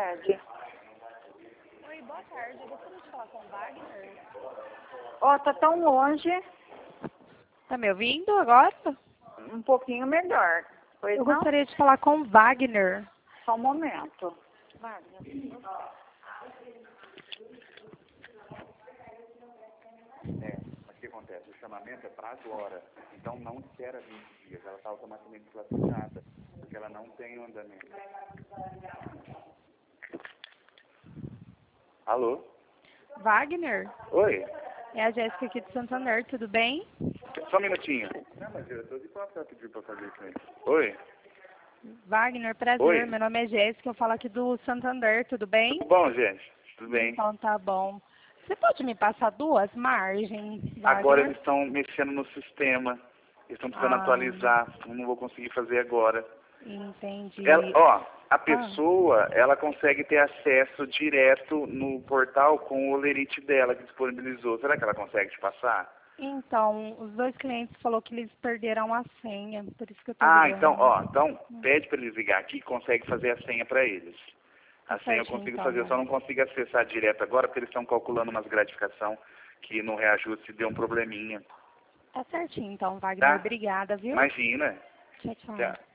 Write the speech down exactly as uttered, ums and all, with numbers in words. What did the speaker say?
tarde. Oi, boa tarde. Eu gostaria de falar com o Wagner. Ó, tá tão longe, Tá me ouvindo agora? um pouquinho melhor. Pois Eu não? gostaria de falar com o Wagner. Só um momento. Wagner. É, mas o que acontece? O chamamento é para agora. Então não espera vinte dias. Ela está automaticamente classificada. Porque ela não tem o andamento. Alô? Wagner? Oi? É a Jéssica aqui de Santander, tudo bem? Só um minutinho. Não, mas eu tô de papel pediu para fazer isso aí. Oi? Wagner, prazer. Oi. Meu nome é Jéssica, eu falo aqui do Santander, tudo bem? Tudo bom, gente? Tudo bem? Então tá bom. Você pode me passar duas margens, Wagner? Agora eles estão mexendo no sistema. Eles estão precisando Ah. atualizar. Eu não vou conseguir fazer agora. Entendi. Ela, ó, a pessoa, ela consegue ter acesso direto no portal com o olerite dela que disponibilizou. Será que ela consegue te passar? Então, os dois clientes falaram que eles perderam a senha, por isso que eu tô Ah, ligando. então, ó, então pede para eles ligar aqui e consegue fazer a senha para eles. A Tá senha eu certinho, consigo então, fazer, eu só né? não consigo acessar direto agora porque eles estão calculando umas gratificação que no reajuste deu um probleminha. Tá certinho, então, Wagner. Tá? Obrigada, viu? Imagina. Tchau, tchau. Tchau.